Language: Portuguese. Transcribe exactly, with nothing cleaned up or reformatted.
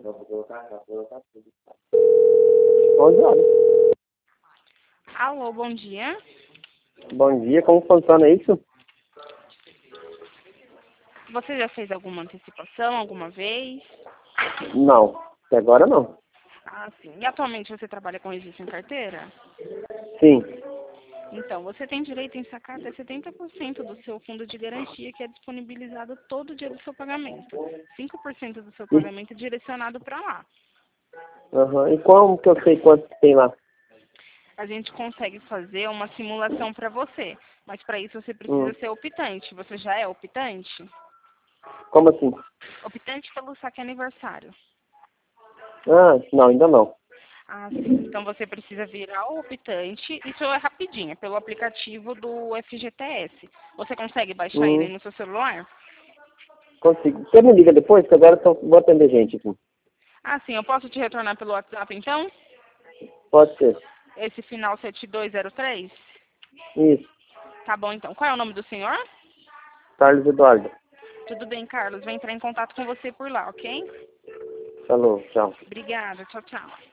onze horas. Alô, bom dia. Bom dia, como funciona isso? Você já fez alguma antecipação alguma vez? Não, até agora não. Ah, sim. E atualmente você trabalha com registro em carteira? Sim. Então, você tem direito em sacar até setenta por cento do seu fundo de garantia, que é disponibilizado todo dia do seu pagamento. cinco por cento do seu E, pagamento é direcionado para lá. uhum. E como que eu sei quanto que tem lá? A gente consegue fazer uma simulação para você, mas para isso você Hum. precisa ser optante. Você já é optante? Como assim? Optante pelo saque aniversário. Ah, não, ainda não. Ah, sim. Então você precisa virar o optante. Isso é rapidinho, é pelo aplicativo do F G T S. Você consegue baixar ele Hum, no seu celular? consigo. Você me liga depois, que agora eu só vou atender gente aqui. Ah, sim. Eu posso te retornar pelo WhatsApp, então? Pode ser. Esse final sete dois zero três? Isso. Tá bom, então. Qual é o nome do senhor? Carlos Eduardo. Tudo bem, Carlos. Vou entrar em contato com você por lá, ok? Falou, tchau. Obrigada. Tchau, tchau.